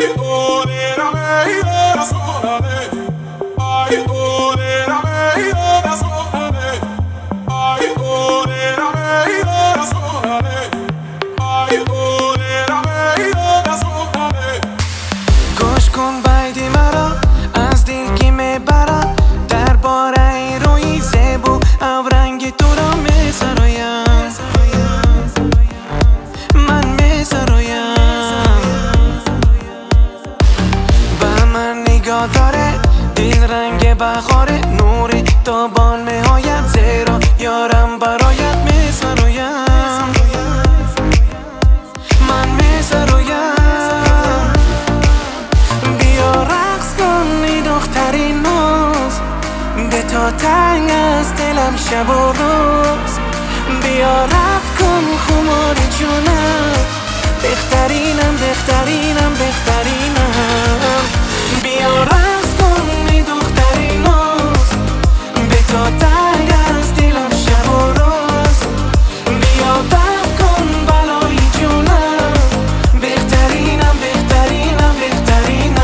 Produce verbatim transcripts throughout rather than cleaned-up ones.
گوش کن بیدی مرا از دل که میبرد در باره روی زیبو او رنگ تو را میسرایم من میسرایم به من نگاه داره دل رنگ بخاره نوری تابان میآید زیرا یارم برایت میسرایم من میسرایم دخترین ناز به تا تنگ از دلم شب و روز بیا رفت کن خمار جونم بهترینم بهترینم بهترینم بیا رفت کن دخترین ناز به تا تنگ از دلم شب و روز بیا رفت کن بلای جونم بهترینم بهترینم بهترینم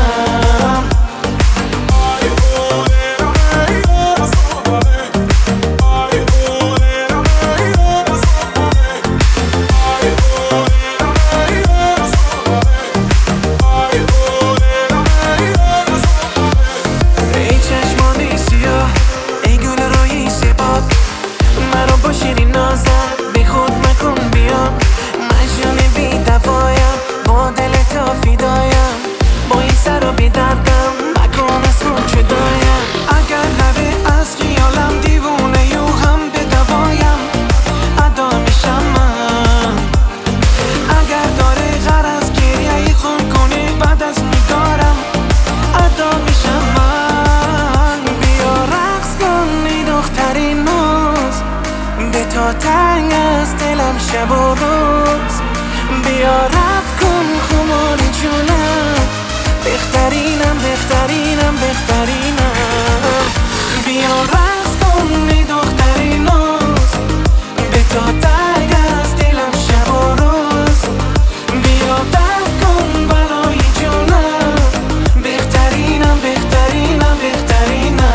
تا تنگ از دلم شب و روز بیا رفت کن خمار جونم بهترینم بهترینم بهترینم بیا رفت کن دخترین ناز به تا تنگ از دلم شب و روز بیا رفت کن بلای جونم بهترینم بهترینم بهترینم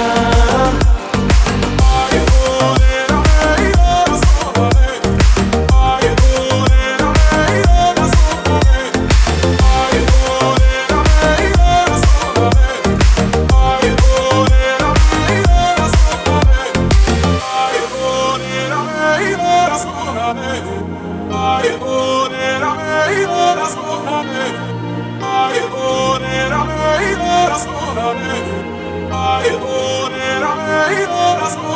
I